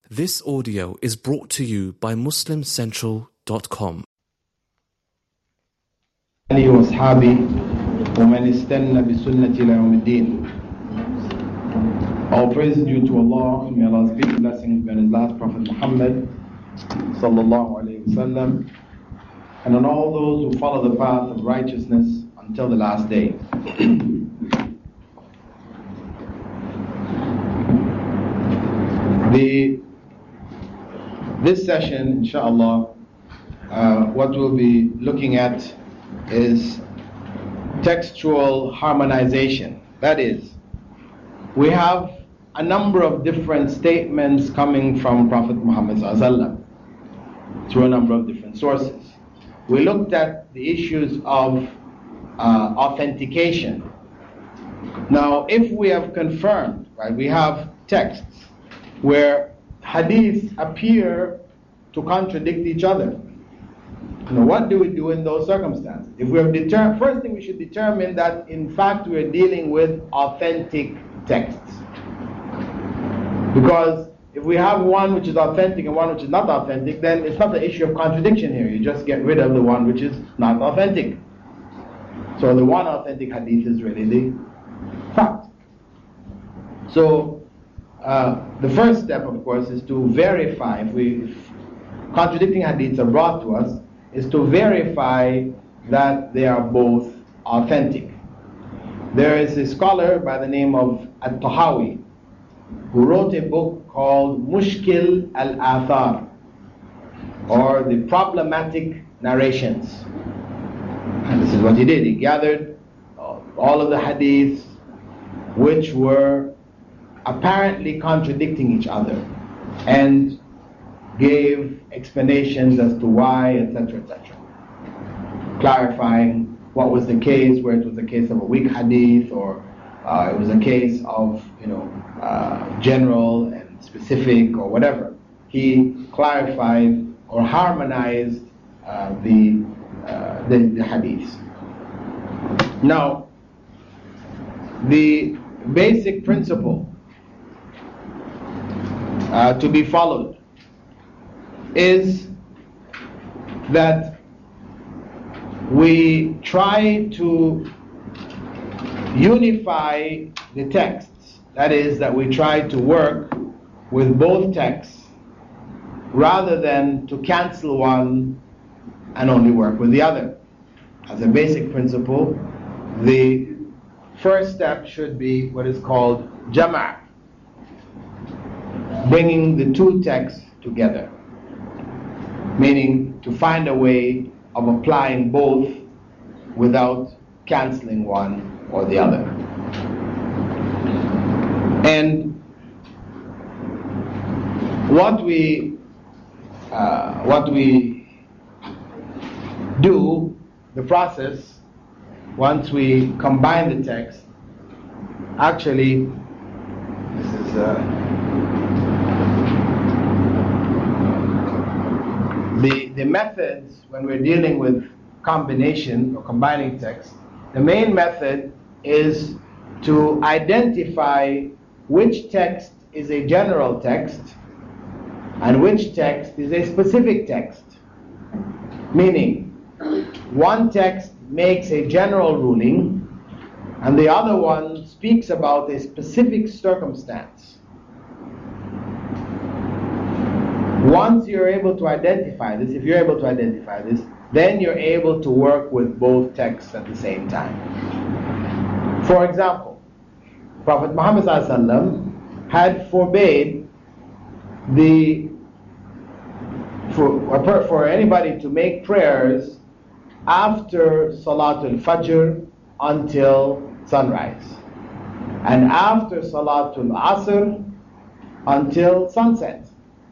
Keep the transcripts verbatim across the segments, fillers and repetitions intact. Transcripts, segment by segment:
This audio is brought to you by Muslim Central dot com. آله وأصحابه ومن استنى بسنة إلى يوم الدين. All praise is due to Allah, and may Allah's peace and blessings be on His last Prophet Muhammad sallallahu alaihi wasallam, and on all those who follow the path of righteousness until the last day. the This session, inshallah, uh, what we'll be looking at is textual harmonization. That is, we have a number of different statements coming from Prophet Muhammad sallallahu alaihi wasallam through a number of different sources. We looked at the issues of uh, authentication. Now, if we have confirmed, right, we have texts where hadiths appear to contradict each other. Now, what do we do in those circumstances? If we have determined, first thing we should determine that in fact we are dealing with authentic texts. Because if we have one which is authentic and one which is not authentic, then it's not the issue of contradiction here. You just get rid of the one which is not authentic. So the one authentic hadith is really the fact. So uh, the first step, of course, is to verify, if we if contradicting hadiths are brought to us, is to verify that they are both authentic. There is a scholar by the name of At-Tahawi who wrote a book called Mushkil al-Athar, or the problematic narrations. And this is what he did. He gathered all of the hadiths which were apparently contradicting each other and gave explanations as to why, et cetera, et cetera, clarifying what was the case, where it was a case of a weak hadith, or uh, it was a case of, you know, uh, general and specific, or whatever. He clarified or harmonized uh, the, uh, the the hadiths. Now, the basic principle uh, to be followed is that we try to unify the texts. That is, that we try to work with both texts rather than to cancel one and only work with the other. As a basic principle, the first step should be what is called jama', bringing the two texts together, meaning to find a way of applying both without cancelling one or the other. And what we uh, what we do, the process, once we combine the text, actually, this is uh, The, the methods when we're dealing with combination or combining text, the main method is to identify which text is a general text and which text is a specific text. Meaning, one text makes a general ruling and the other one speaks about a specific circumstance. Once you're able to identify this, if you're able to identify this, then you're able to work with both texts at the same time. For example, Prophet Muhammad ﷺ had forbade the for, for anybody to make prayers after Salatul Fajr until sunrise, and after Salatul Asr until sunset.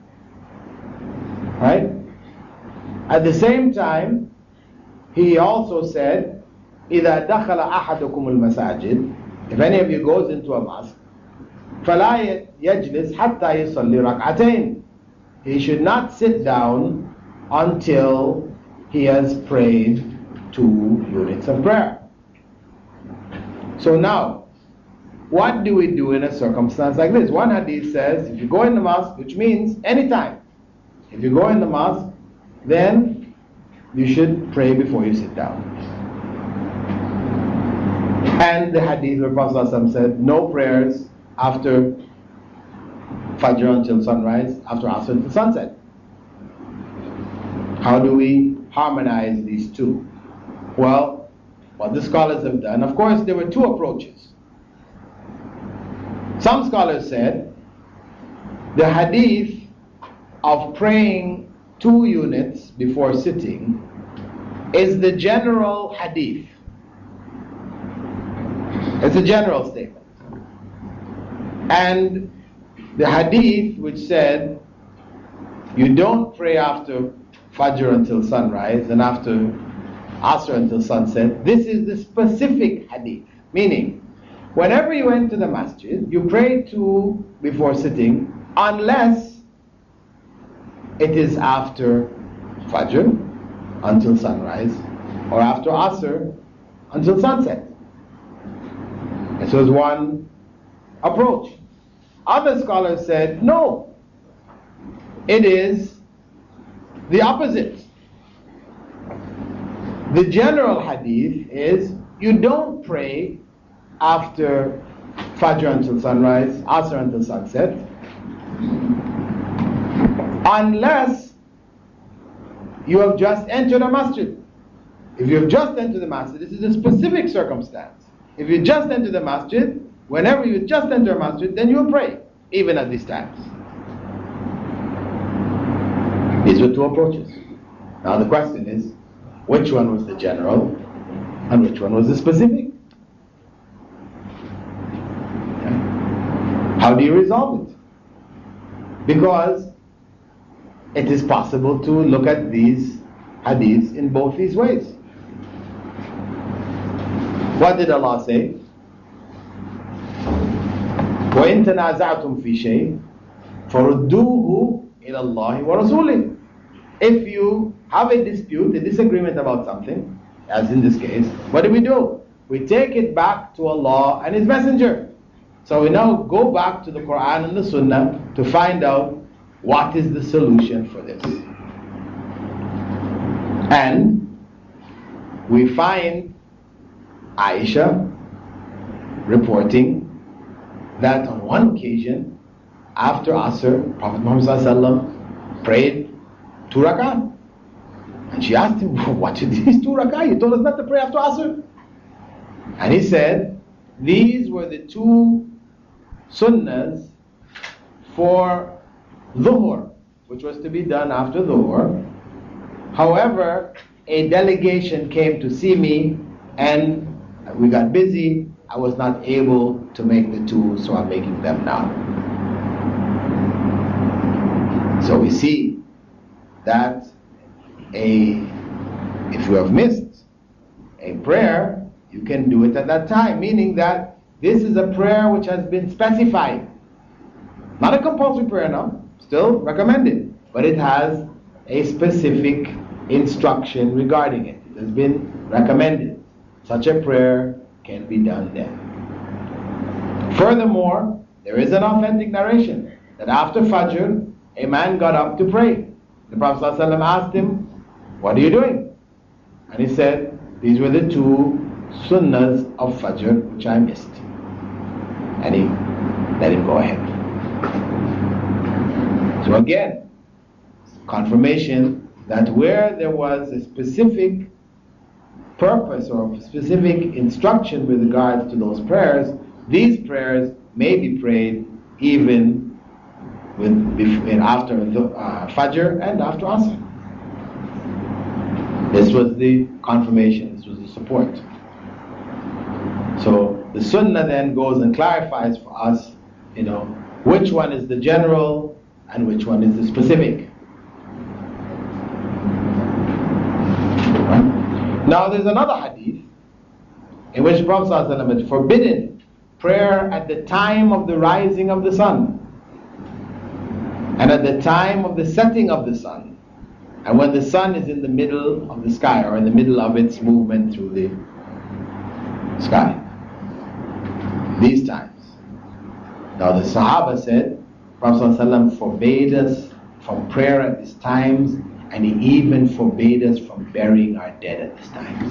Right? At the same time, he also said, إِذَا دَخَلَ أَحَدُكُمُ الْمَسَاجِدِ, if any of you goes into a mosque, فَلَا يَجْلِسْ حَتَّى يُصَلِّ رَكْعَتَيْنِ, he should not sit down until he has prayed two units of prayer. So now, what do we do in a circumstance like this? One hadith says, if you go in the mosque, which means anytime, if you go in the mosque, then you should pray before you sit down. And the hadith where Prophet ﷺ said, no prayers after Fajr until sunrise, after Asr until sunset. How do we harmonize these two? Well, what the scholars have done, of course, there were two approaches. Some scholars said the hadith of praying two units before sitting is the general hadith. It's a general statement. And the hadith which said you don't pray after Fajr until sunrise and after Asr until sunset, this is the specific hadith. Meaning, whenever you enter the masjid, you pray two before sitting unless it is after Fajr until sunrise or after Asr until sunset. This was one approach. Other scholars said, no, it is the opposite. The general hadith is you don't pray after Fajr until sunrise, Asr until sunset, unless you have just entered a masjid. If you have just entered the masjid, this is a specific circumstance. If you just enter the masjid, whenever you just enter a masjid, then you will pray, even at these times. These were two approaches. Now the question is, which one was the general and which one was the specific? How do you resolve it? Because it is possible to look at these hadiths in both these ways. What did Allah say? وَإِن تَنَازَعْتُمْ فِي شَيْءٍ فَرُدُّوهُ إِلَى اللَّهِ وَرَسُولِهِ. If you have a dispute, a disagreement about something, as in this case, what do we do? We take it back to Allah and His Messenger. So we now go back to the Quran and the Sunnah to find out what is the solution for this. And we find Aisha reporting that on one occasion, after Asr, Prophet Muhammad ﷺ prayed two rak'ah. And she asked him, what are these two rak'ah? You told us not to pray after Asr. And he said, these were the two sunnahs for Dhuhr, which was to be done after Dhuhr. However, a delegation came to see me and we got busy. I was not able to make the two, so I'm making them now. So we see that a if you have missed a prayer, you can do it at that time, meaning that this is a prayer which has been specified. Not a compulsory prayer now, still recommended, but it has a specific instruction regarding it. It has been recommended. Such a prayer can be done then. Furthermore, there is an authentic narration that after Fajr, a man got up to pray. The Prophet ﷺ asked him, what are you doing? And he said, these were the two sunnahs of Fajr which I missed. And he let him go ahead. So again, confirmation that where there was a specific purpose or a specific instruction with regards to those prayers, these prayers may be prayed even with after the uh, Fajr and after Asr. This was the confirmation, this was the support. So the Sunnah then goes and clarifies for us, you know, which one is the general and which one is the specific. Right? Now there's another hadith in which Prophet ﷺ had forbidden prayer at the time of the rising of the sun and at the time of the setting of the sun, and when the sun is in the middle of the sky or in the middle of its movement through the sky. These times. Now the Sahaba said, Prophet ﷺ forbade us from prayer at these times, and he even forbade us from burying our dead at these times.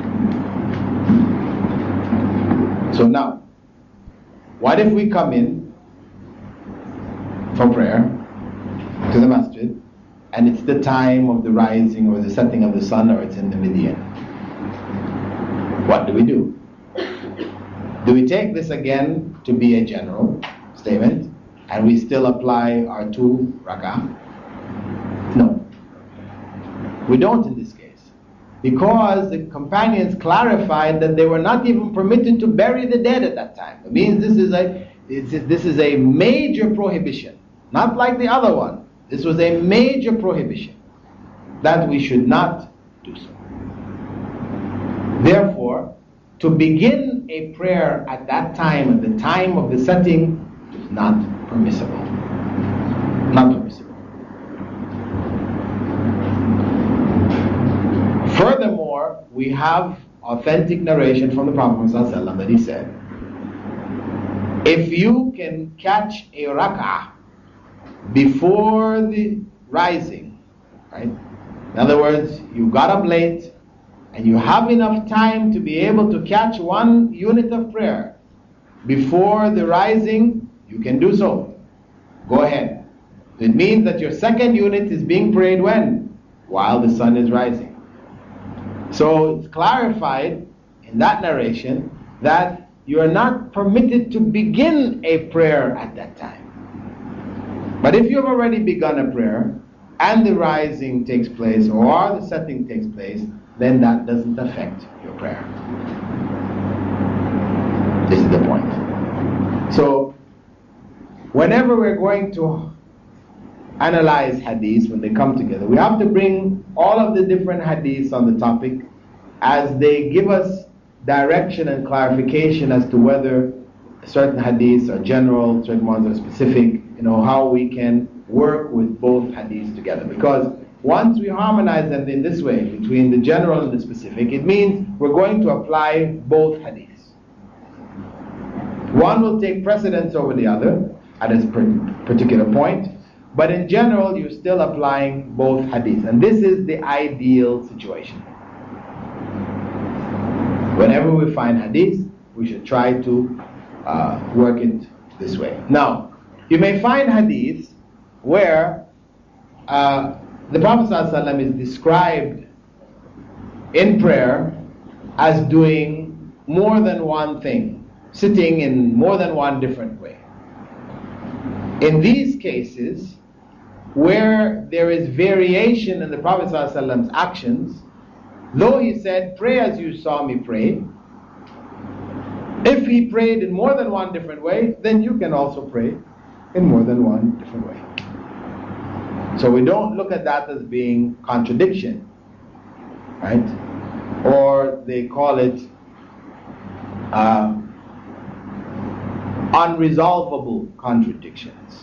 So now, what if we come in for prayer to the masjid, and it's the time of the rising or the setting of the sun, or it's in the median? What do we do? Do we take this again to be a general statement, and we still apply our two rak'ah? No. We don't in this case. Because the companions clarified that they were not even permitted to bury the dead at that time. It means this is a, this is a major prohibition. Not like the other one. This was a major prohibition, that we should not do so. Therefore, to begin a prayer at that time, at the time of the setting, is not permissible. Not permissible. Furthermore, we have authentic narration from the Prophet ﷺ that he said, if you can catch a rak'ah before the rising, right? In other words, you got up late, and you have enough time to be able to catch one unit of prayer before the rising, you can do so. Go ahead. It means that your second unit is being prayed when? While the sun is rising. So it's clarified in that narration that you are not permitted to begin a prayer at that time. But if you've already begun a prayer, and the rising takes place, or the setting takes place, then that doesn't affect your prayer. This is the point. So, whenever we're going to analyze hadiths, when they come together, we have to bring all of the different hadiths on the topic as they give us direction and clarification as to whether certain hadiths are general, certain ones are specific, you know, how we can work with both hadiths together. Because once we harmonize them in this way, between the general and the specific, it means we're going to apply both hadiths. One will take precedence over the other at a particular point, but in general, you're still applying both hadiths. And this is the ideal situation. Whenever we find hadith, we should try to uh, work it this way. Now, you may find hadiths where uh, the Prophet ﷺ is described in prayer as doing more than one thing, sitting in more than one different way. In these cases, where there is variation in the Prophet ﷺ's actions, though he said, pray as you saw me pray, if he prayed in more than one different way, then you can also pray in more than one different way. So we don't look at that as being contradiction, right? Or they call it uh, unresolvable contradictions.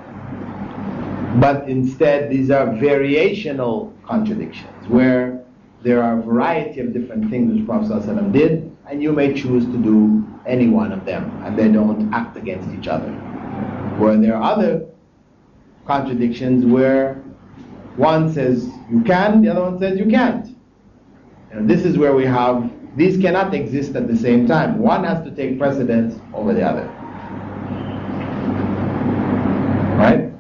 But instead, these are variational contradictions, where there are a variety of different things which Prophet ﷺ did, and you may choose to do any one of them, and they don't act against each other. Where there are other contradictions where one says you can, the other one says you can't. And this is where we have, these cannot exist at the same time. One has to take precedence over the other. Right?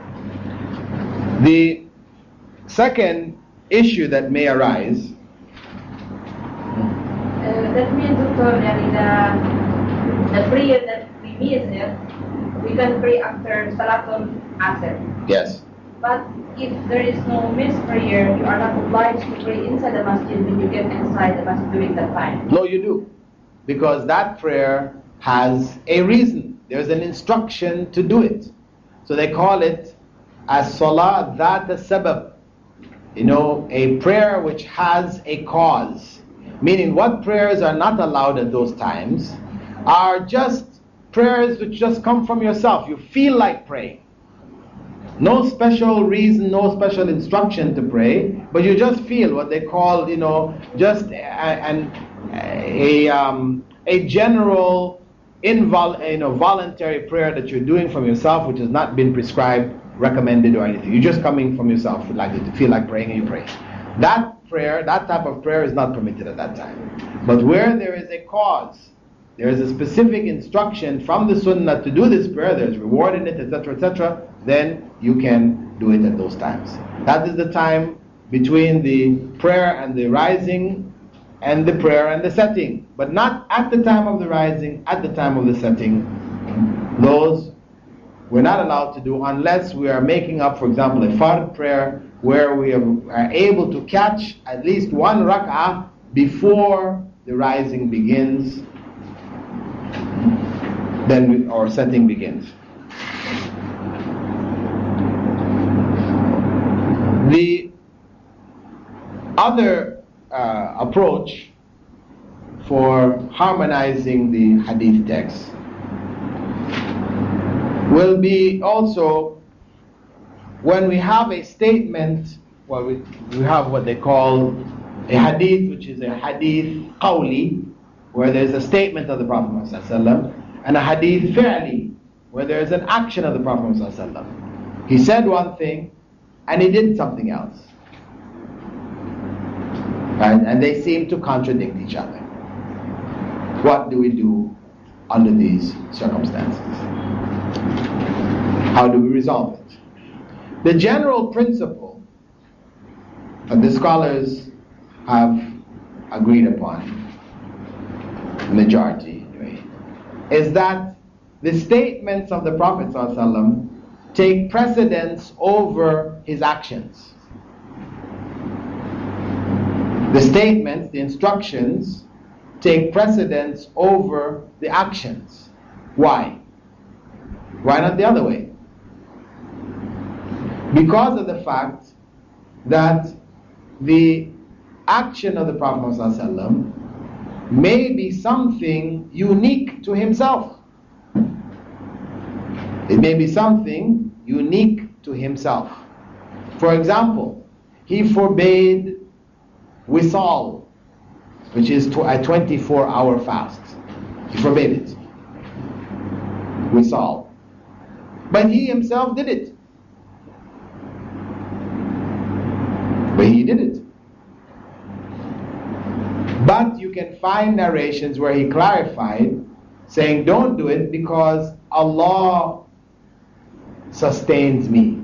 The second issue that may arise, Uh, that means, Doctor, yani the, the prayer that we miss here, we can pray after Salatul Asr. yes. But if there is no missed prayer, you are not obliged to pray inside the masjid when you get inside the masjid during that time. No, you do. Because that prayer has a reason. There's an instruction to do it. So they call it as Salah Dhat Sabab. You know, a prayer which has a cause. Meaning what prayers are not allowed at those times are just prayers which just come from yourself. You feel like praying. No special reason, no special instruction to pray, but you just feel what they call, you know, just a, a, a, um, a general invol you know, voluntary prayer that you're doing from yourself, which has not been prescribed, recommended, or anything. You're just coming from yourself, you like to feel like praying, and you pray. That prayer, that type of prayer is not permitted at that time. But where there is a cause, there is a specific instruction from the Sunnah to do this prayer, there's reward in it, et cetera, et cetera, then you can do it at those times. That is the time between the prayer and the rising, and the prayer and the setting. But not at the time of the rising, at the time of the setting. Those we're not allowed to do unless we are making up, for example, a fard prayer where we are able to catch at least one rak'ah before the rising begins, then our setting begins. The other uh, approach for harmonizing the hadith text will be also when we have a statement, well, we, we have what they call a hadith, which is a hadith qawli, where there's a statement of the Prophet ﷺ, and a hadith fi'li, where there's an action of the Prophet ﷺ. He said one thing, and he did something else. Right? And they seem to contradict each other. What do we do under these circumstances? How do we resolve it? The general principle that the scholars have agreed upon, the majority anyway, is that the statements of the Prophet ﷺ take precedence over his actions. The statements, the instructions, take precedence over the actions. Why? Why not the other way? Because of the fact that the action of the Prophet ﷺ may be something unique to himself. It may be something unique to himself. For example, he forbade wisal, which is a twenty-four hour fast. He forbade it. Wisal. But he himself did it. But he did it. But you can find narrations where he clarified, saying, don't do it because Allah sustains me.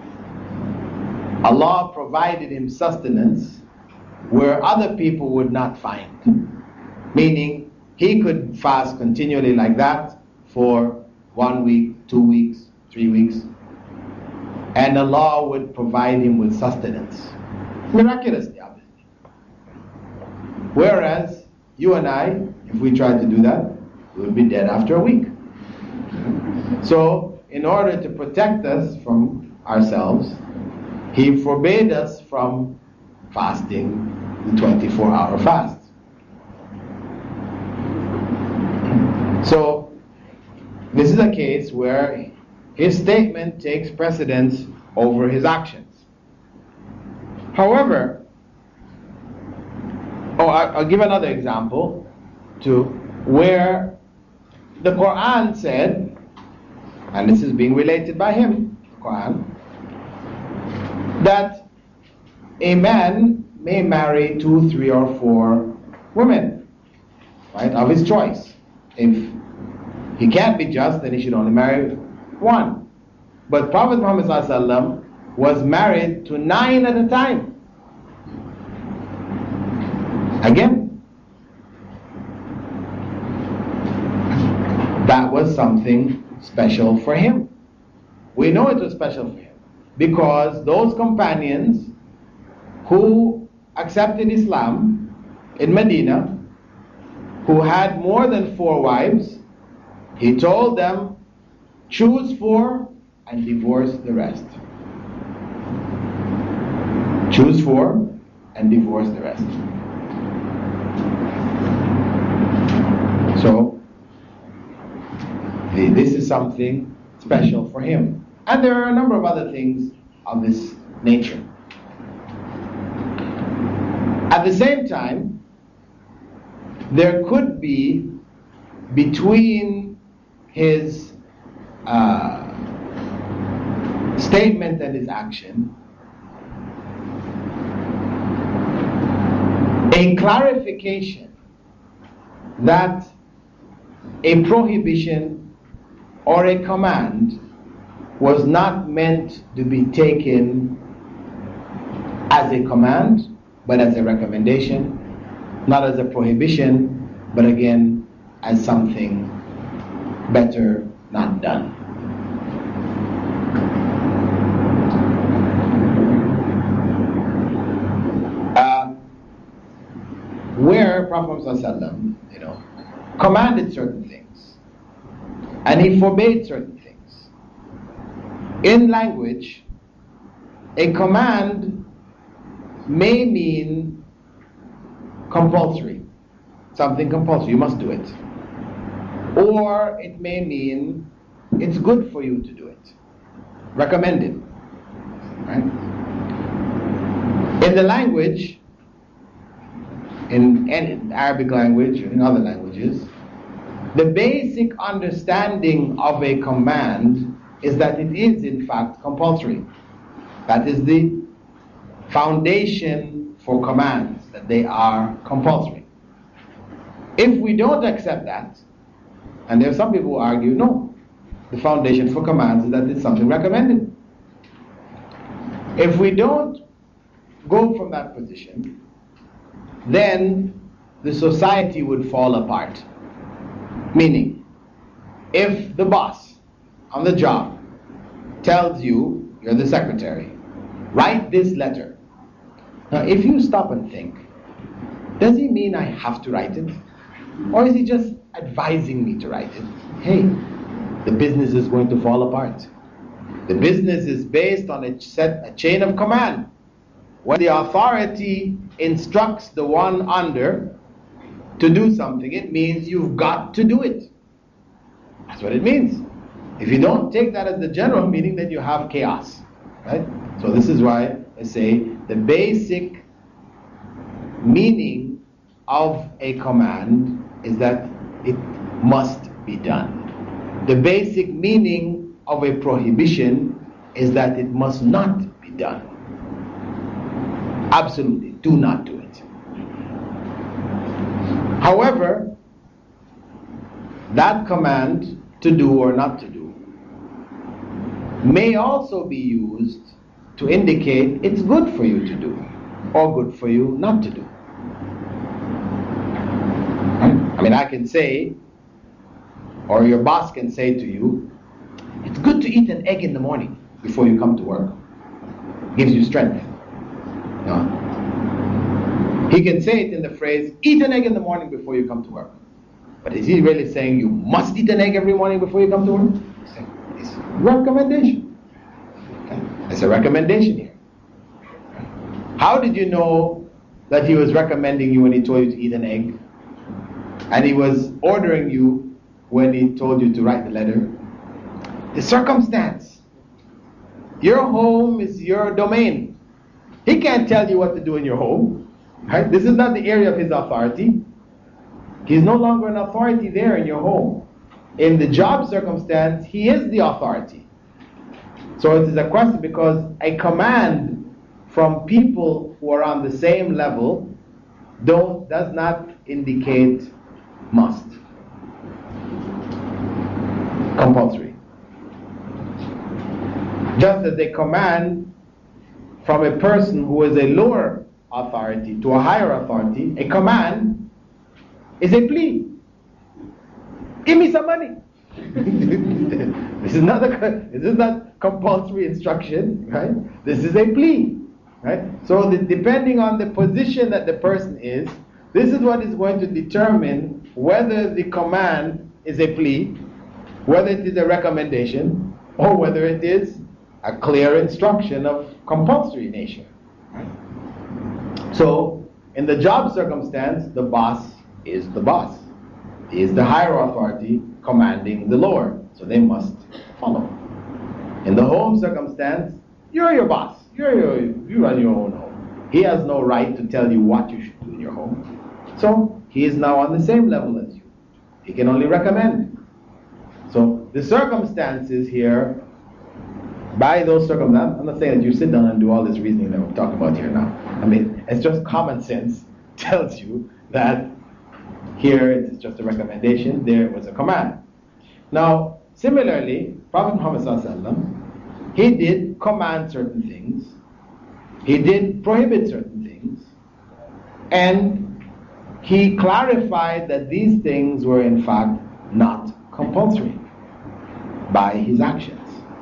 Allah provided him sustenance where other people would not find. Meaning, he could fast continually like that for one week, two weeks, three weeks, and Allah would provide him with sustenance. Miraculously, obviously. Whereas, you and I, if we tried to do that, we would be dead after a week. So, in order to protect us from ourselves, he forbade us from fasting the twenty-four hour fast. So, this is a case where his statement takes precedence over his actions. However, oh, I'll give another example to where the Quran said, and this is being related by him, the Quran, that a man may marry two, three, or four women, right, of his choice. If he can't be just, then he should only marry one. But Prophet Muhammad ﷺ was married to nine at a time. Again, that was something special for him. We know it was special for him because those companions who accepted Islam in Medina, who had more than four wives, he told them, choose four and divorce the rest. Choose four and divorce the rest. So, this is something special for him. And there are a number of other things of this nature. At the same time, there could be between his uh, statement and his action a clarification that a prohibition or a command was not meant to be taken as a command, but as a recommendation, not as a prohibition, but again, as something better not done. Uh, where Prophet ﷺ, you know, commanded certain things, and he forbade certain things. In language, a command may mean compulsory, something compulsory, you must do it. Or it may mean it's good for you to do it, recommended. Right? In the language, in, in Arabic language or in other languages, the basic understanding of a command is that it is in fact compulsory. That is the foundation for commands, that they are compulsory. If we don't accept that, and there are some people who argue, no, the foundation for commands is that it's something recommended. If we don't go from that position, then the society would fall apart. Meaning, if the boss on the job tells you, you're the secretary, write this letter. Now, if you stop and think, does he mean I have to write it? Or is he just advising me to write it? Hey, the business is going to fall apart. The business is based on a set, a chain of command. When the authority instructs the one under to do something, it means you've got to do it. That's what it means. If you don't take that as the general meaning, then you have chaos. Right? So this is why I say the basic meaning of a command is that it must be done. The basic meaning of a prohibition is that it must not be done. Absolutely, do not do it. However, that command to do or not to do may also be used to indicate it's good for you to do or good for you not to do. I mean, I can say, or your boss can say to you, it's good to eat an egg in the morning before you come to work. It gives you strength. No. He can say it in the phrase, eat an egg in the morning before you come to work. But is he really saying you must eat an egg every morning before you come to work? It's a recommendation. Okay? It's a recommendation here. How did you know that he was recommending you when he told you to eat an egg? And he was ordering you when he told you to write the letter? The circumstance. Your home is your domain. He can't tell you what to do in your home. Right? This is not the area of his authority. He's no longer an authority there in your home. In the job circumstance, he is the authority. So it is a question, because a command from people who are on the same level don't, does not indicate must. Compulsory. Just as a command from a person who is a lower authority to a higher authority, a command is a plea. Give me some money. This is not a, this is not compulsory instruction, right? This is a plea, right? So the, depending on the position that the person is, this is what is going to determine whether the command is a plea, whether it is a recommendation, or whether it is a clear instruction of compulsory nature. Right? So, in the job circumstance, the boss is the boss. He is the higher authority commanding the lower, so they must follow. In the home circumstance, you're your boss. You're your, you run your own home. He has no right to tell you what you should do in your home. So, he is now on the same level as you. He can only recommend. So the circumstances here, by those circumstances, I'm not saying that you sit down and do all this reasoning that we're talking about here now. I mean, it's just common sense tells you that here it's just a recommendation, there it was a command. Now, similarly, Prophet Muhammad sallallahu alaihi wasallam, he did command certain things, he did prohibit certain things, and he clarified that these things were in fact not compulsory by his actions.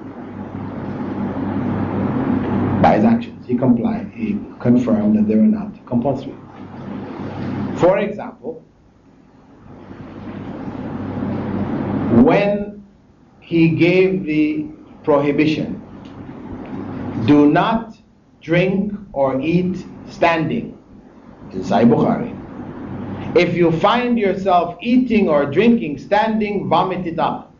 By his actions, he complied, he confirmed that they were not compulsory. For example, when he gave the prohibition, do not drink or eat standing, in Sahih Bukhari. If you find yourself eating or drinking standing, vomit it up.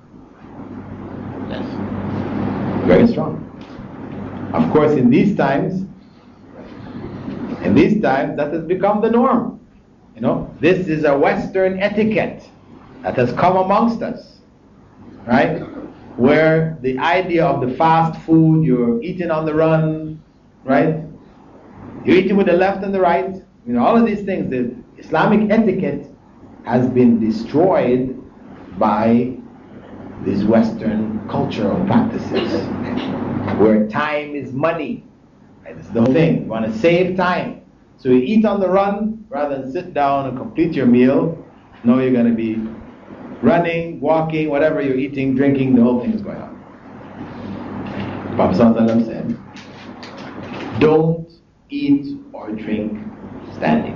Yes. Very strong. Of course, in these times, in these times, that has become the norm. You know, this is a Western etiquette that has come amongst us, right? Where the idea of the fast food, you're eating on the run, right? You're eating with the left and the right. You know, all of these things, the Islamic etiquette has been destroyed by these Western cultural practices, where time is money. Right? It's the whole thing. You want to save time. So you eat on the run rather than sit down and complete your meal. No, you're going to be running, walking, whatever you're eating, drinking, the whole thing is going on. Prophet ﷺ said, don't eat or drink standing.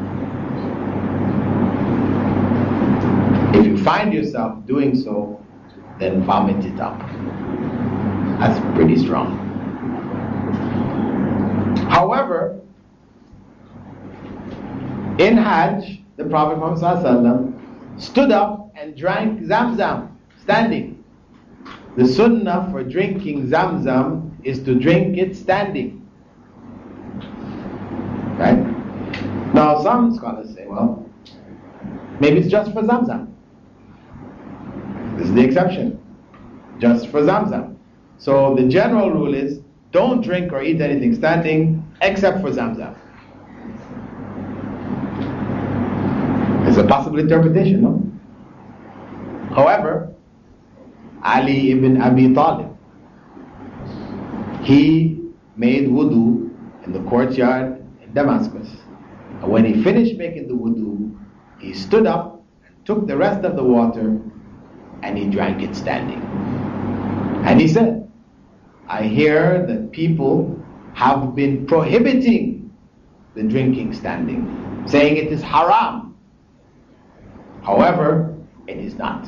If you find yourself doing so, then vomit it up. That's pretty strong. However, in Hajj, the Prophet Muhammad ﷺ stood up and drank Zamzam, standing. The sunnah for drinking Zamzam is to drink it standing. Right? Now some scholars say, well, maybe it's just for Zamzam. This is the exception. Just for Zamzam. So the general rule is, don't drink or eat anything standing except for Zamzam. It's a possible interpretation, no? However, Ali ibn Abi Talib, he made wudu in the courtyard in Damascus. And when he finished making the wudu, he stood up and took the rest of the water and he drank it standing. And he said, I hear that people have been prohibiting the drinking standing, saying it is haram. However, it is not.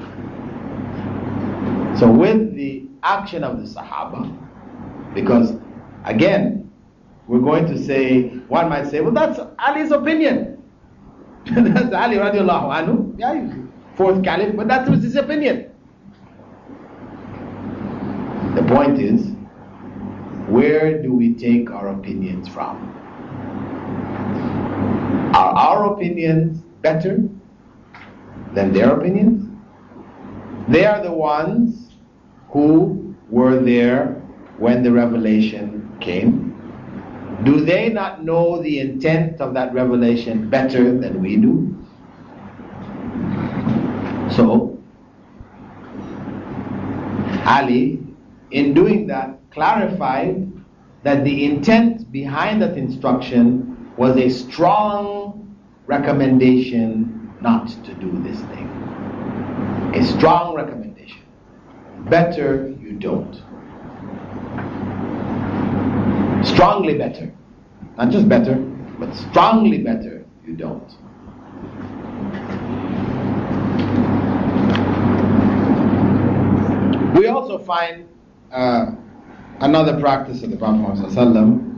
So with the action of the Sahaba, because again, we're going to say, one might say, well, that's Ali's opinion. That's Ali radiallahu anhu, yeah, he's fourth caliph, but that was his opinion. The point is, where do we take our opinions from? Are our opinions better than their opinions? They are the ones who were there when the revelation came. Do they not know the intent of that revelation better than we do? So, Ali, in doing that, clarified that the intent behind that instruction was a strong recommendation not to do this thing. A strong recommendation. Better you don't. Strongly better. Not just better, but strongly better you don't. We also find uh, another practice of the Prophet Muhammad ﷺ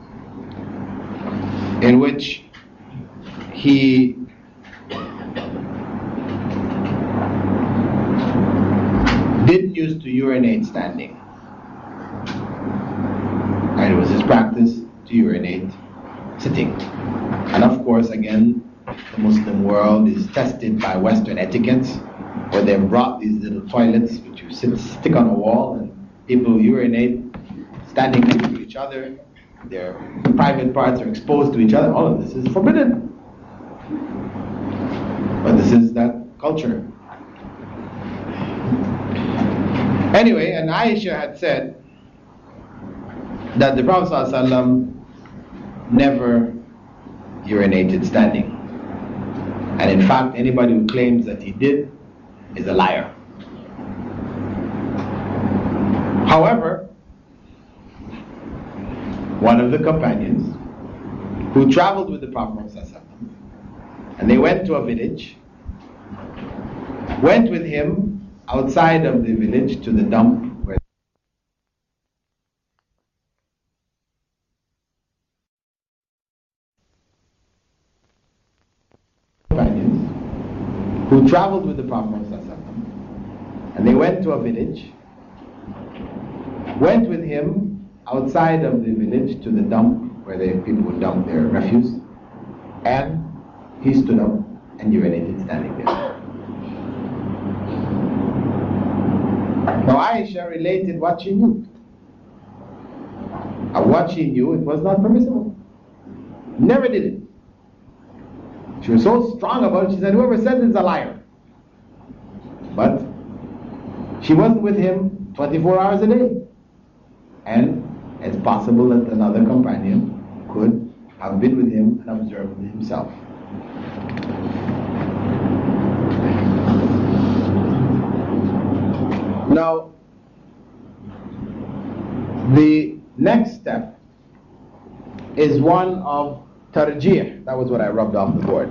in which he didn't used to urinate standing. And it was his practice to urinate sitting. And of course, again, the Muslim world is tested by Western etiquettes. where they brought these little toilets which you sit, stick on a wall and people urinate standing next to each other. Their private parts are exposed to each other. All of this is forbidden. But this is that culture. Anyway, and Aisha had said that the Prophet ﷺ never urinated standing. And in fact, anybody who claims that he did is a liar. However, one of the companions who traveled with the Prophet ﷺ, and they went to a village, went with him outside of the village to the dump where companions who traveled with the Prophet ﷺ, and they went to a village, went with him outside of the village to the dump where the people would dump their refuse, and he stood up and urinated standing there. Now Aisha related what she knew. And what she knew, it was not permissible. Never did it. She was so strong about it, she said, whoever says it's a liar. But she wasn't with him twenty-four hours a day. And it's possible that another companion could have been with him and observed himself. Now, the next step is one of tarjih. That was what I rubbed off the board.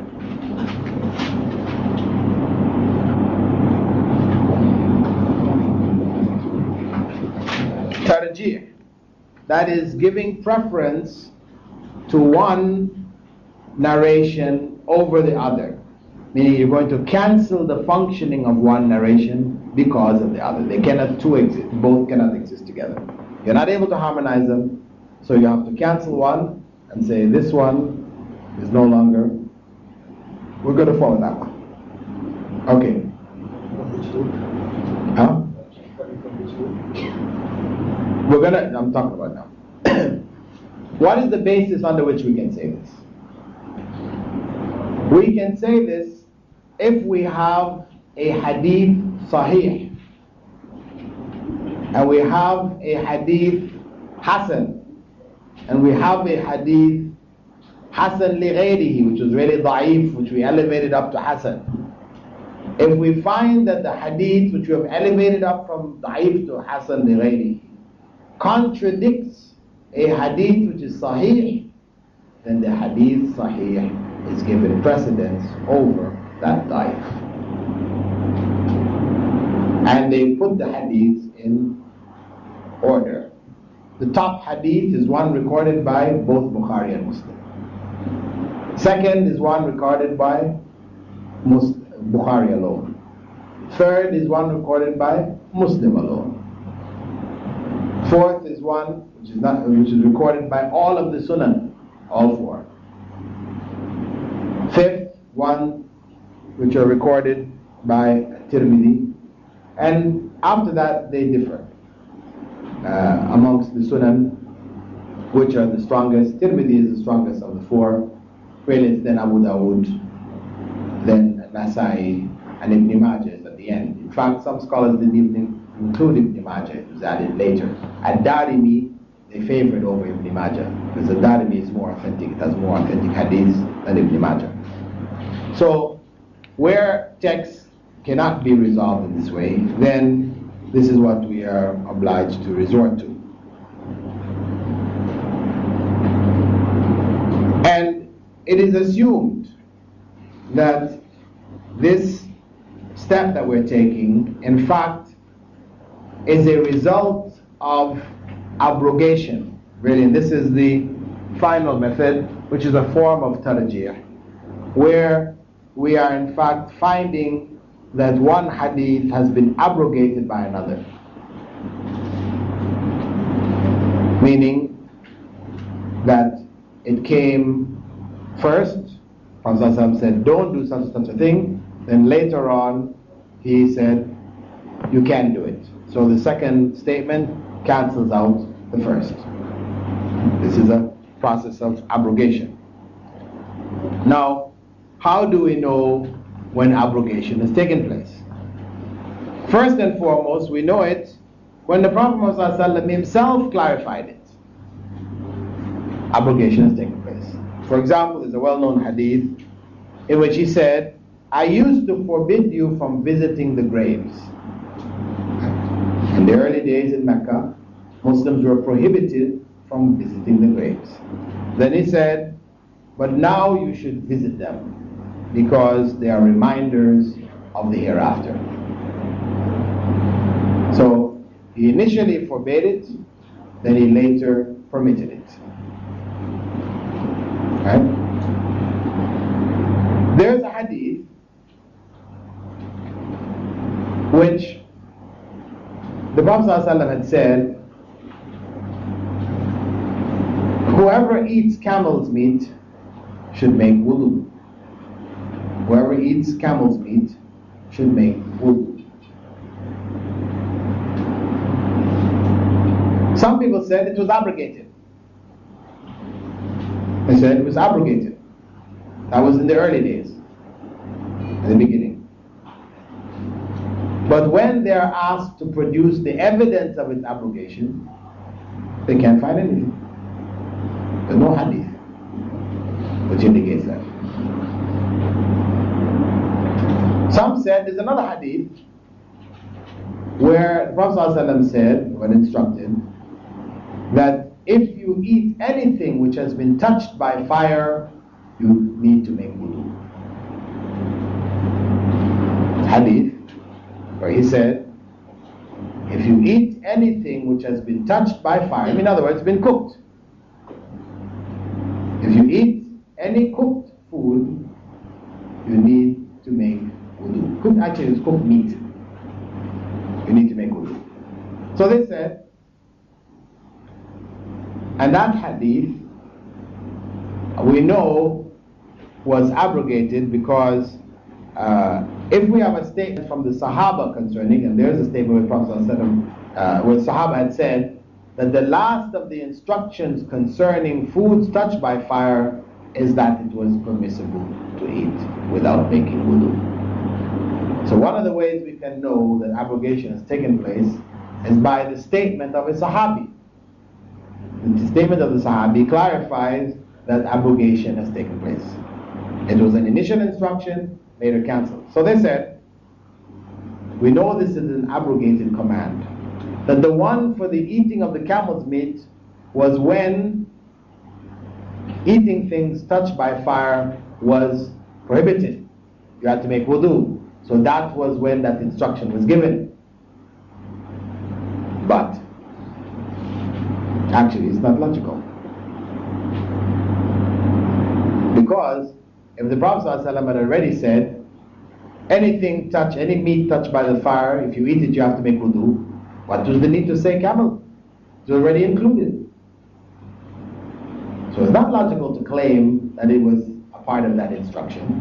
Tarjih. That is giving preference to one narration over the other. Meaning you're going to cancel the functioning of one narration because of the other. They cannot two exist. Both cannot exist together. You're not able to harmonize them, so you have to cancel one and say this one is no longer. We're going to follow that one. Okay. Huh? We're gonna. I'm talking about now. What is the basis under which we can say this? We can say this if we have a hadith sahih and we have a hadith hasan and we have a hadith hasan li ghayrihi, which was really da'if, which we elevated up to hasan. If we find that the hadith which we have elevated up from da'if to hasan li ghayrihi contradicts a hadith which is sahih, then the hadith sahih is given precedence over that da'if. And they put the hadiths in order. The top hadith is one recorded by both Bukhari and Muslim. Second is one recorded by Muslim, Bukhari alone. Third is one recorded by Muslim alone. Fourth is one which is not which is recorded by all of the Sunan, all four. Fifth, one which are recorded by Tirmidhi, and after that they differ uh, amongst the Sunan, which are the strongest. Tirmidhi is the strongest of the four. Really, it's then Abu Dawood, then Nasai, and Ibn Majah is at the end. In fact, some scholars didn't even include Ibn Majah; it was added later. Ad-Darimi they favored over Ibn Majah because Ad-Darimi is more authentic; it has more authentic hadiths than Ibn Majah. So, where texts cannot be resolved in this way, then this is what we are obliged to resort to. And it is assumed that this step that we're taking, in fact, is a result of abrogation. Really, and this is the final method, which is a form of tarjih, where we are in fact finding that one hadith has been abrogated by another. Meaning that it came first, Prophet ﷺ said, don't do such and such a thing, then later on he said, you can do it. So the second statement cancels out the first. This is a process of abrogation. Now, how do we know when abrogation has taken place? First and foremost, we know it when the Prophet Muhammad himself clarified it. Abrogation has taken place. For example, there's a well-known hadith in which he said, I used to forbid you from visiting the graves. In the early days in Mecca, Muslims were prohibited from visiting the graves. Then he said, but now you should visit them because they are reminders of the hereafter. So he initially forbade it, then he later permitted it. Right? There's a hadith which the Prophet ﷺ had said, whoever eats camel's meat should make wudu. Whoever eats camel's meat should make wudu. Some people said it was abrogated. They said it was abrogated. That was in the early days, in the beginning. But when they are asked to produce the evidence of its abrogation, they can't find anything. There's no hadith which indicates that. Some said there's another hadith where the Prophet ﷺ said, when instructed, that if you eat anything which has been touched by fire, you need to make wudu. Hadith where he said, if you eat anything which has been touched by fire, in other words, been cooked. If you eat any cooked food, you need to make wudu. Cooked actually is cooked meat. You need to make wudu. So they said, and that hadith we know was abrogated because uh, if we have a statement from the Sahaba concerning, and there's a statement where Prophet uh, where Sahaba had said that the last of the instructions concerning foods touched by fire is that it was permissible to eat without making wudu. So one of the ways we can know that abrogation has taken place is by the statement of a Sahabi. The statement of the Sahabi clarifies that abrogation has taken place. It was an initial instruction, later cancelled. So they said, we know this is an abrogated command. That the one for the eating of the camel's meat was when eating things touched by fire was prohibited. You had to make wudu. So that was when that instruction was given. But actually it's not logical. Because if the Prophet ﷺ had already said, anything touched, any meat touched by the fire, if you eat it you have to make wudu, what was the need to say camel? It's already included. So it's not logical to claim that it was a part of that instruction.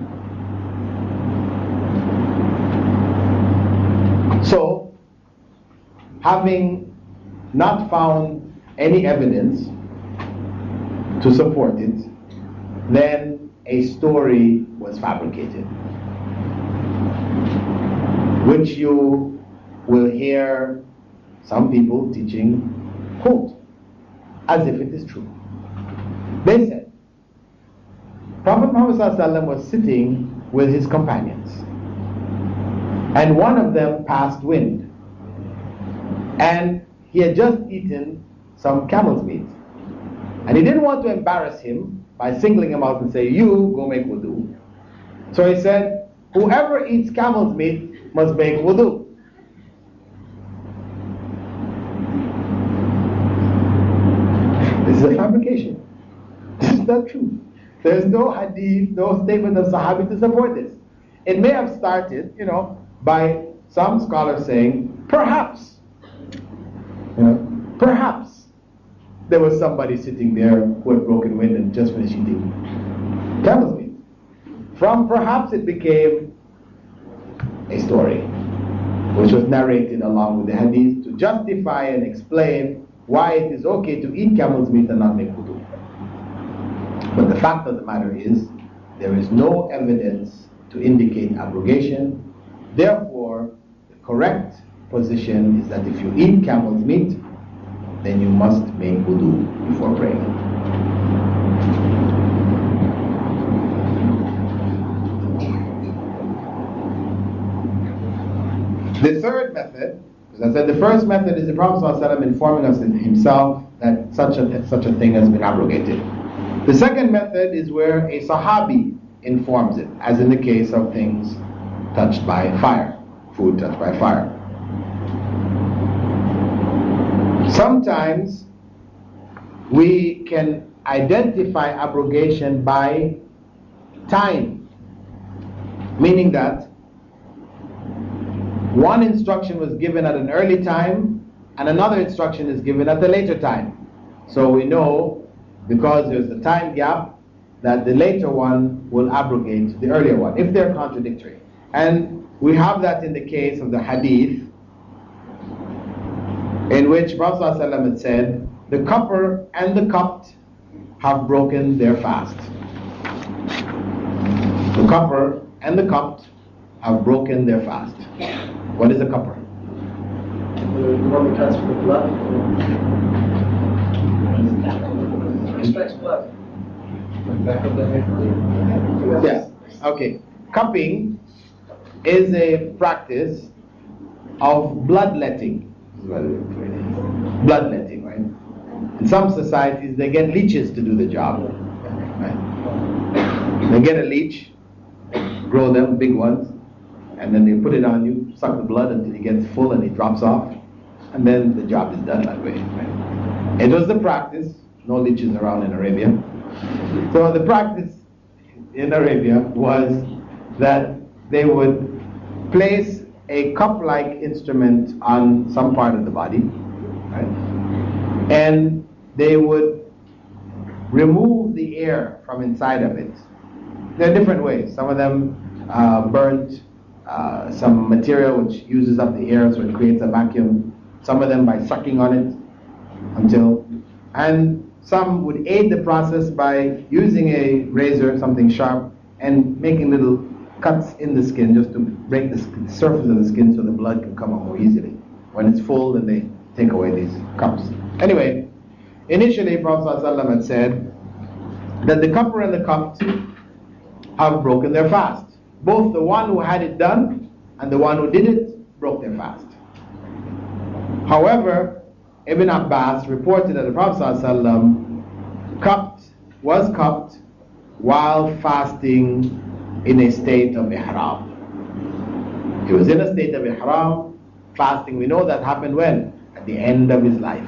So, having not found any evidence to support it, then a story was fabricated, which you will hear some people teaching, quote, as if it is true. They said, Prophet Muhammad ﷺ was sitting with his companions, and one of them passed wind, and he had just eaten some camel's meat, and he didn't want to embarrass him by singling him out and say, you go make wudu. So he said, whoever eats camel's meat must make wudu. This is a fabrication. This is not true. There is no hadith, no statement of Sahabi to support this. It may have started, you know, by some scholars saying, perhaps, you know, perhaps there was somebody sitting there who had broken wind and just finished eating camel's meat. From perhaps it became a story. which was narrated along with the hadith to justify and explain why it is okay to eat camel's meat and not make wudu. But the fact of the matter is, there is no evidence to indicate abrogation. Therefore, the correct position is that if you eat camel's meat, then you must make wudu before praying. The third method, as I said, the first method is the Prophet ﷺ informing us himself that such a, such a thing has been abrogated. The second method is where a Sahabi informs it, as in the case of things touched by fire, food touched by fire. Sometimes we can identify abrogation by time, meaning that one instruction was given at an early time and another instruction is given at a later time. So we know, because there's a time gap, that the later one will abrogate the earlier one, if they're contradictory. And we have that in the case of the hadith, in which Prophet ﷺ had said, the cupper and the cupped have broken their fast. The cupper and the cupped have broken their fast. What is a cupper? The one that transfers the blood. Extracts blood. Yes. Okay. Cupping is a practice of bloodletting. Bloodletting, right? In some societies, they get leeches to do the job. Right? They get a leech, grow them, big ones, and then they put it on you, suck the blood until it gets full and it drops off, and then the job is done that way. Right? It was the practice. No leeches around in Arabia. So the practice in Arabia was that they would place a cup-like instrument on some part of the body, right? And they would remove the air from inside of it. There are different ways. Some of them uh, burnt uh, some material which uses up the air, so it creates a vacuum. Some of them by sucking on it until, and some would aid the process by using a razor, something sharp, and making little cuts in the skin just to break the surface of the skin so the blood can come out more easily. When it's full, then they take away these cups. Anyway, initially Prophet ﷺ had said that the cupper and the cupped have broken their fast. Both the one who had it done and the one who did it broke their fast. However, Ibn Abbas reported that the Prophet ﷺ cupped, was cupped while fasting in a state of ihram. He was in a state of ihram, fasting. We know that happened when? At the end of his life.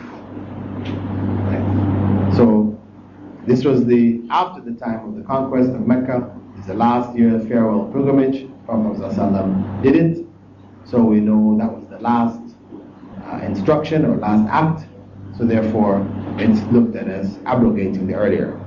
Right. So this was the after the time of the conquest of Mecca. It's the last year of farewell pilgrimage. Prophet ﷺ did it. So we know that was the last uh, instruction or last act. So therefore, it's looked at as abrogating the earlier.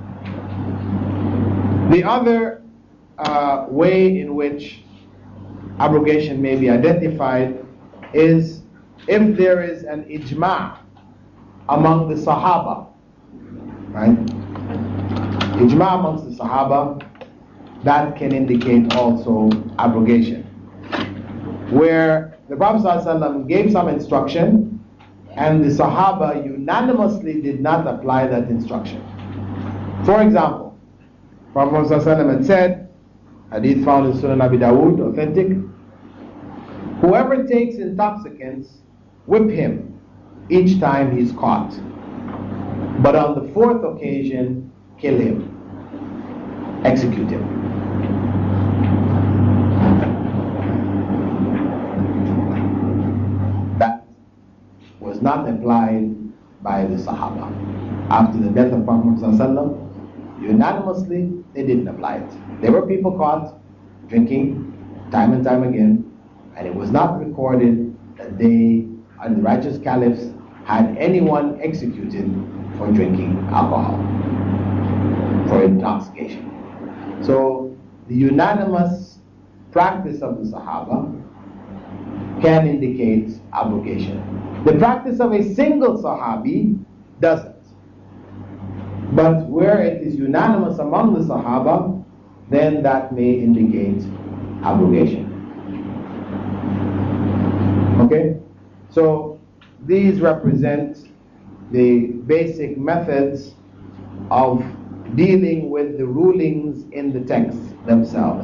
The other Uh, way in which abrogation may be identified is if there is an ijma' among the Sahaba, right? Ijma' amongst the Sahaba, that can indicate also abrogation. Where the Prophet ﷺ gave some instruction and the Sahaba unanimously did not apply that instruction. For example, Prophet ﷺ had said, hadith found in Sunan Abi Dawud, authentic, whoever takes intoxicants, whip him each time he's caught. But on the fourth occasion, kill him. Execute him. That was not applied by the Sahaba. After the death of Prophet ﷺ, unanimously, they didn't apply it. There were people caught drinking time and time again, and it was not recorded that they, and the righteous caliphs, had anyone executed for drinking alcohol, for intoxication. So the unanimous practice of the Sahaba can indicate abrogation. The practice of a single Sahabi doesn't. But where it is unanimous among the Sahaba, then that may indicate abrogation. Okay? So these represent the basic methods of dealing with the rulings in the texts themselves.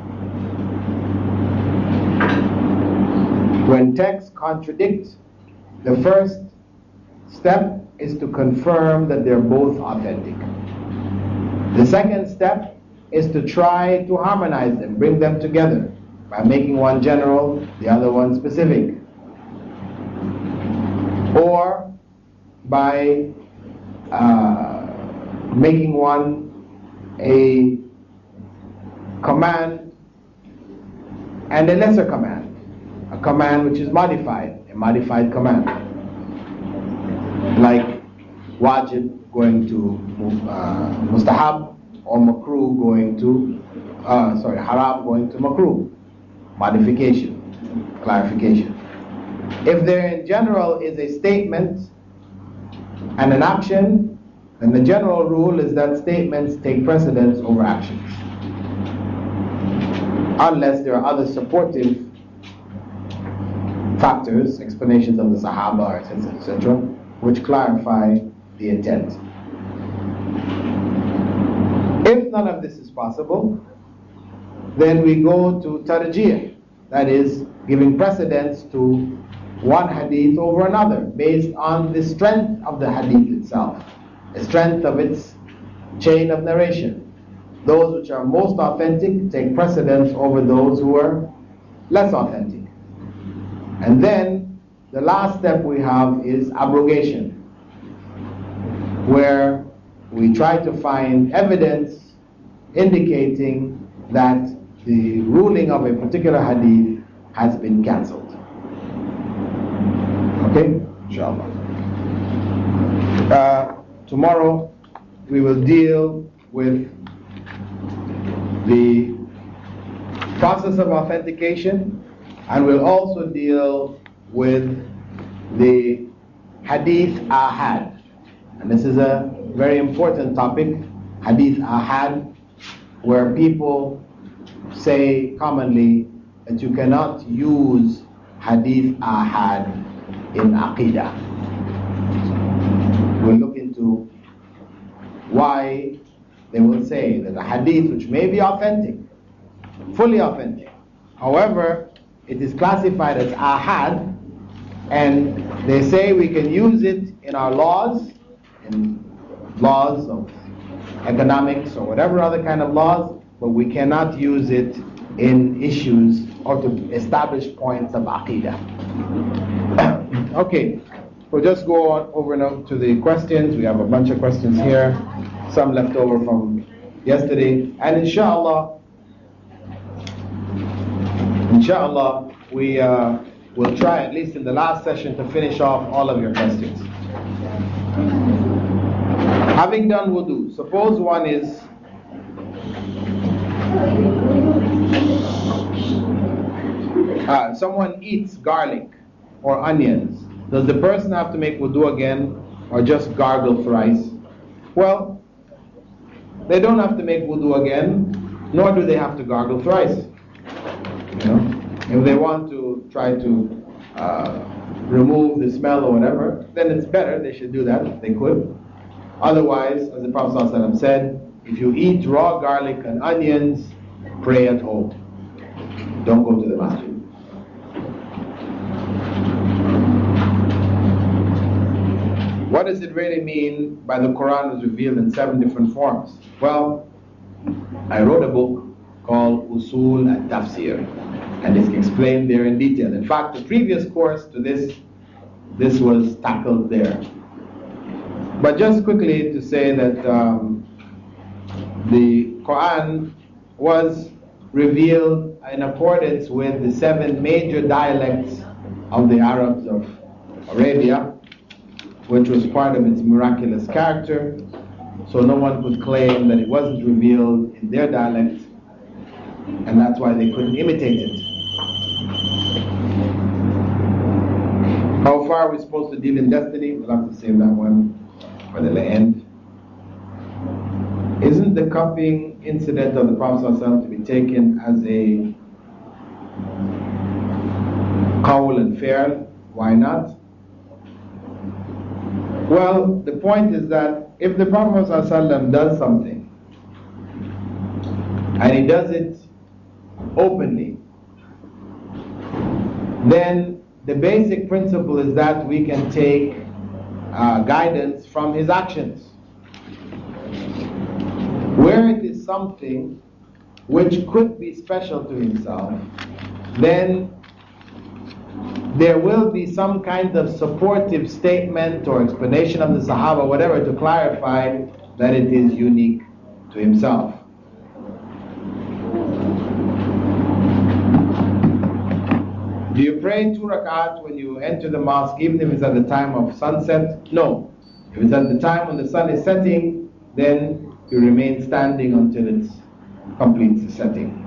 When texts contradict, the first step is to confirm that they're both authentic. The second step is to try to harmonize them, bring them together by making one general, the other one specific. Or by uh, making one a command and a lesser command. A command which is modified, a modified command. Like wajib going to uh, mustahab, or makruh going to, uh, sorry, haram going to makruh. Modification, clarification. If there in general is a statement and an action, then the general rule is that statements take precedence over actions. Unless there are other supportive factors, explanations of the Sahaba, et cetera, et cetera, which clarify the intent. If none of this is possible, then we go to tarjih, that is, giving precedence to one hadith over another, based on the strength of the hadith itself, the strength of its chain of narration. Those which are most authentic take precedence over those who are less authentic. And then the last step we have is abrogation, where we try to find evidence indicating that the ruling of a particular hadith has been cancelled. Okay? Inshallah. Uh, tomorrow we will deal with the process of authentication, and we'll also deal with the hadith ahad. And this is a very important topic, hadith ahad, where people say commonly that you cannot use hadith ahad in aqidah. We'll look into why they will say that a hadith which may be authentic, fully authentic, however, it is classified as ahad, and they say we can use it in our laws, in laws of economics or whatever other kind of laws, but we cannot use it in issues or to establish points of aqidah. Okay, we'll just go on over now to the questions. We have a bunch of questions here, some left over from yesterday, and inshallah, inshallah, we uh, will try at least in the last session to finish off all of your questions. Having done wudu, suppose one is uh, someone eats garlic or onions. Does the person have to make wudu again or just gargle thrice? Well, they don't have to make wudu again, nor do they have to gargle thrice. You know, if they want to try to uh, remove the smell or whatever, then it's better, they should do that if they could. Otherwise, as the Prophet ﷺ said, if you eat raw garlic and onions, pray at home. Don't go to the masjid. What does it really mean by the Quran was revealed in seven different forms? Well, I wrote a book called Usul al-Tafsir, and it's explained there in detail. In fact, the previous course to this, this was tackled there. But just quickly to say that um, the Quran was revealed in accordance with the seven major dialects of the Arabs of Arabia, which was part of its miraculous character. So no one could claim that it wasn't revealed in their dialect, and that's why they couldn't imitate it. How far are we supposed to deal in destiny? We'll have to save that one for the end. Isn't the cupping incident of the Prophet ﷺ to be taken as a qawl and fi'l? Why not? Well, the point is that if the Prophet ﷺ does something and he does it openly, then the basic principle is that we can take uh, guidance from his actions. Where it is something which could be special to himself, then there will be some kind of supportive statement or explanation of the Sahaba, whatever, to clarify that it is unique to himself. Do you pray two rak'at when you enter the mosque, even if it's at the time of sunset? No. If it's at the time when the sun is setting, then you remain standing until it completes the setting.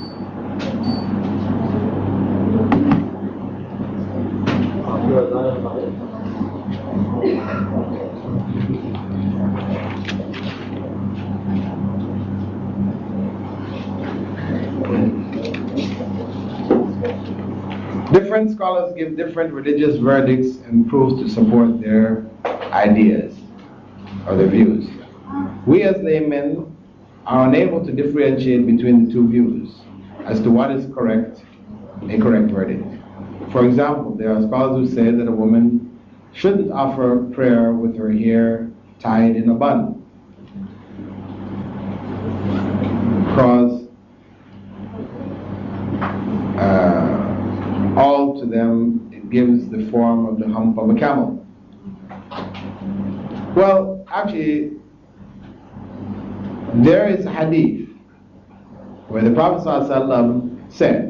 Different scholars give different religious verdicts and proofs to support their ideas or their views. We as laymen are unable to differentiate between the two views as to what is correct, a correct verdict. For example, there are scholars who say that a woman shouldn't offer prayer with her hair tied in a bun, because uh, all to them it gives the form of the hump of a camel. Well, actually, there is a hadith where the Prophet ﷺ said,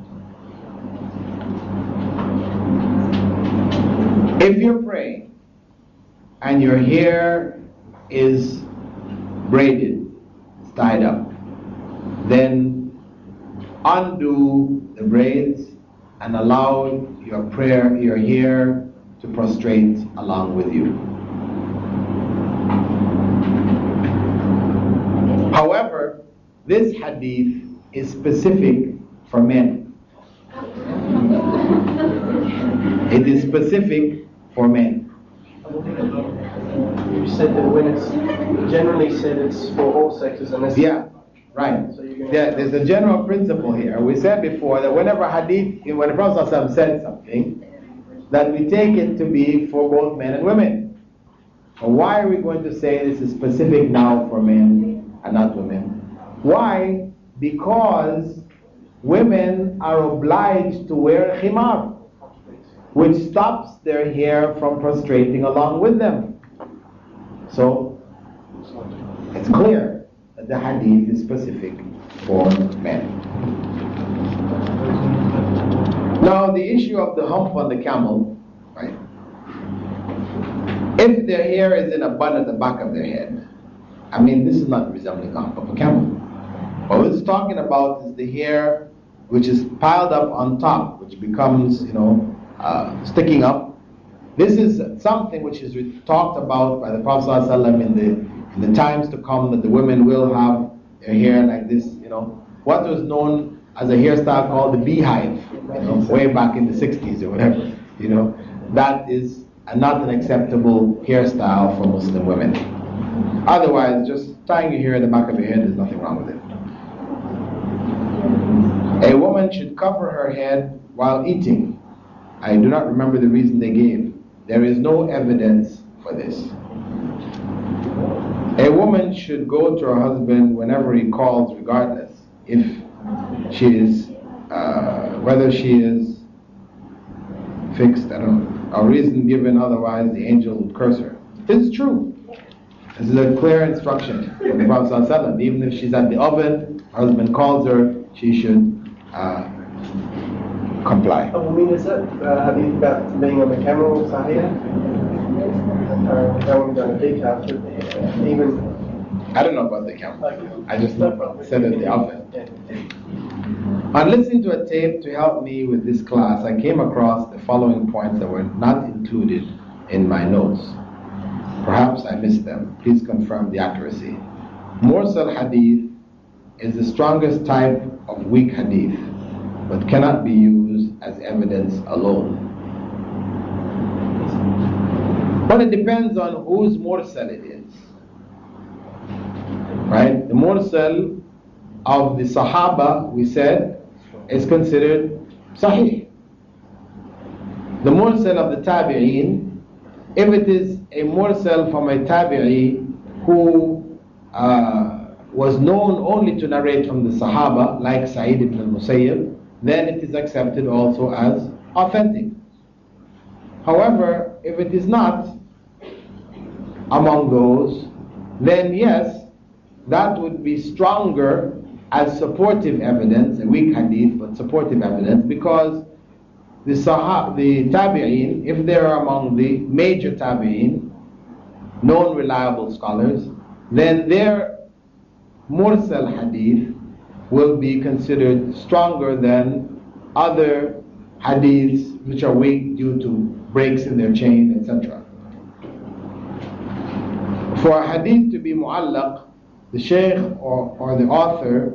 if you're praying and your hair is braided, it's tied up, then undo the braids and allow your prayer, your hair to prostrate along with you. However, this hadith is specific for men. It is specific for men. You said that when it's generally said it's for all sexes, and yeah, right. So yeah, there's a general principle here. We said before that whenever hadith, when the Prophet ﷺ said something, that we take it to be for both men and women. But why are we going to say this is specific now for men and not women? Why? Because women are obliged to wear khimar, which stops their hair from prostrating along with them. So, it's clear that the hadith is specific for men. Now, the issue of the hump on the camel, right? If their hair is in a bun at the back of their head, I mean, this is not resembling the hump of a camel. What it's talking about is the hair which is piled up on top, which becomes, you know, Uh, sticking up. This is something which is talked about by the Prophet ﷺ in the in the times to come, that the women will have their hair like this, you know. What was known as a hairstyle called the beehive, you know, way back in the sixties or whatever, you know. That is not an acceptable hairstyle for Muslim women. Otherwise, just tying your hair in the back of your head, there's nothing wrong with it. A woman should cover her head while eating. I do not remember the reason they gave. There is no evidence for this. A woman should go to her husband whenever he calls, regardless if she is, uh, whether she is fixed, I don't know, a reason given, otherwise the angel will curse her. This is true. This is a clear instruction from the Prophet ﷺ. Even if she's at the oven, her husband calls her, she should uh, comply. Oh, I mean, is that uh, hadith about being on the camel, Sahih? Uh, going down a decaf, even. I don't know about the camel. I just know about said at the oven. On listening to a tape to help me with this class, I came across the following points that were not included in my notes. Perhaps I missed them. Please confirm the accuracy. Mursal hadith is the strongest type of weak hadith, but cannot be used as evidence alone. But it depends on whose mursal it is. Right? The mursal of the Sahaba, we said, is considered sahih. The mursal of the tabi'een, if it is a mursal from a tabi'i who uh, was known only to narrate from the Sahaba, like Sa'id ibn al-Musayyib, then it is accepted also as authentic. However, if it is not among those, then yes, that would be stronger as supportive evidence, a weak hadith, but supportive evidence, because the sahab, the tabi'een, if they are among the major tabi'een, known reliable scholars, then their mursal hadith will be considered stronger than other hadiths which are weak due to breaks in their chain, et cetera. For a hadith to be mu'allaq, the shaykh or, or the author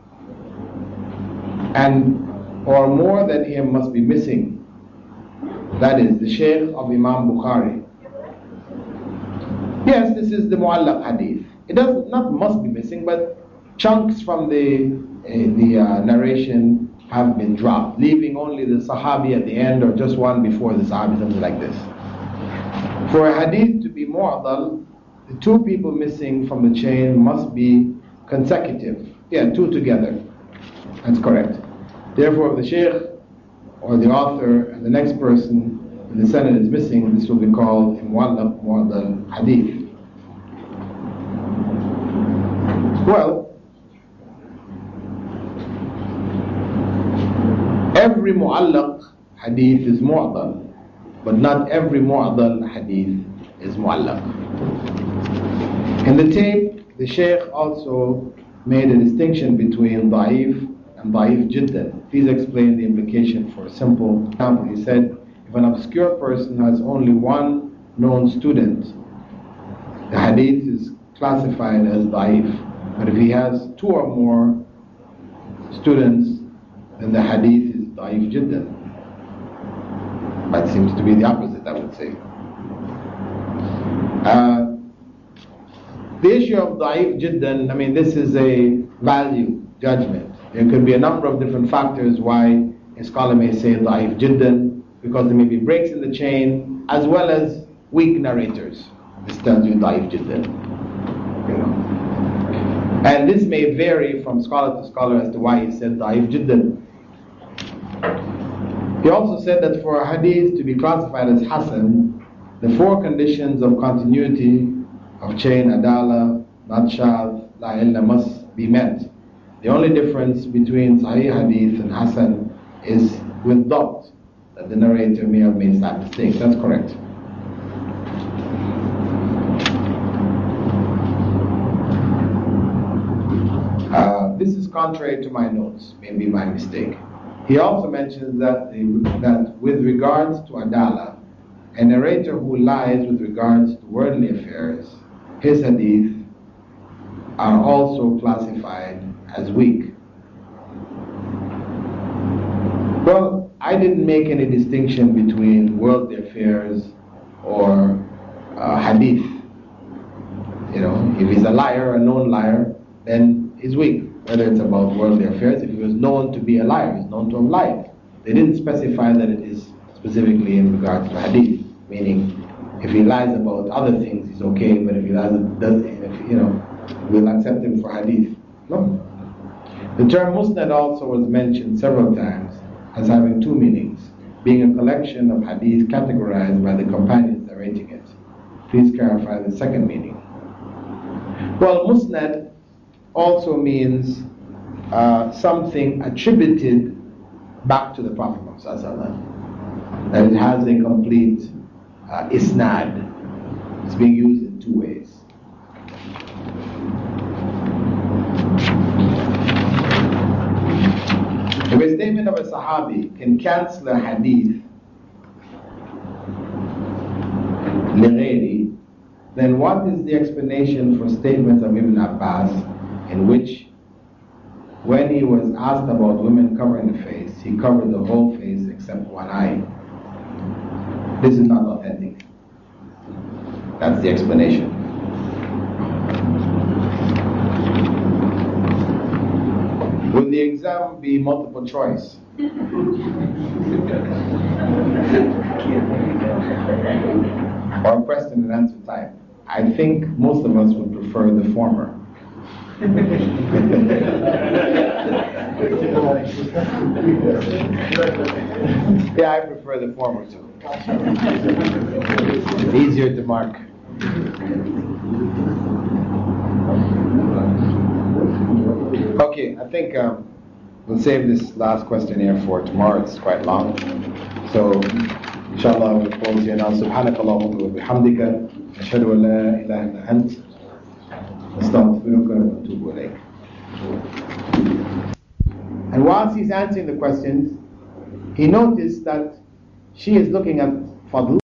and or more than him must be missing. That is the shaykh of Imam Bukhari. Yes, this is the mu'allaq hadith. It does not must be missing, but chunks from the uh, the uh, narration have been dropped, leaving only the sahabi at the end or just one before the sahabi, something like this. For a hadith to be mu'adal, the two people missing from the chain must be consecutive. Yeah, two together. That's correct. Therefore, if the shaykh or the author and the next person in the sanad is missing, this will be called a mu'allaq mu'adal hadith. Well, every mu'allaq hadith is mu'adal, but not every mu'adal hadith is mu'allaq. In the tape, the shaykh also made a distinction between da'if and da'if jiddan. Please explain the implication for a simple example. He said, if an obscure person has only one known student, the hadith is classified as da'if. But if he has two or more students, then the hadith is da'if jiddan. That seems to be the opposite, I would say. Uh, The issue of da'if jiddan, I mean, this is a value judgment. There could be a number of different factors why a scholar may say da'if jiddan, because there may be breaks in the chain, as well as weak narrators. This tells you da'if jiddan. You know. And this may vary from scholar to scholar as to why he said da'if jiddan. He also said that for a hadith to be classified as hasan, the four conditions of continuity of chain, adala, not shadh, la illa must be met. The only difference between sahih hadith and hasan is with doubt, that the narrator may have made that mistake. That's correct. Uh, this is contrary to my notes, maybe my mistake. He also mentions that, the, that with regards to adala, a narrator who lies with regards to worldly affairs, his hadith are also classified as weak. Well, I didn't make any distinction between worldly affairs or uh, hadith. You know, if he's a liar, a known liar, then he's weak. Whether it's about worldly affairs, if he was known to be a liar, he's known to have lied. They didn't specify that it is specifically in regards to hadith, meaning if he lies about other things, he's okay, but if he lies, does, if, you know, we'll accept him for hadith. No. The term musnad also was mentioned several times as having two meanings, being a collection of hadith categorized by the companions narrating it. Please clarify the second meaning. Well, musnad also means uh, something attributed back to the Prophet Muhammad, that it has a complete uh, isnad. It's being used in two ways. a statement of a Sahabi can cancel a hadith لغيري, then what is the explanation for statement of Ibn Abbas in which when he was asked about women covering the face, he covered the whole face except one eye? This is not authentic. That's the explanation. Will the exam be multiple choice? Or question and answer type? I think most of us would prefer the former. Yeah, I prefer the former too. It's easier to mark. Okay, I think um, we'll save this last question here for tomorrow. It's quite long. So, inshallah, we'll close here now. Subhanaka Allahumma wa bihamdika. Ashhadu an la ilaha illa ant. Astaghfiruka wa atubu ilayk. And whilst he's answering the questions, he noticed that she is looking at Fadl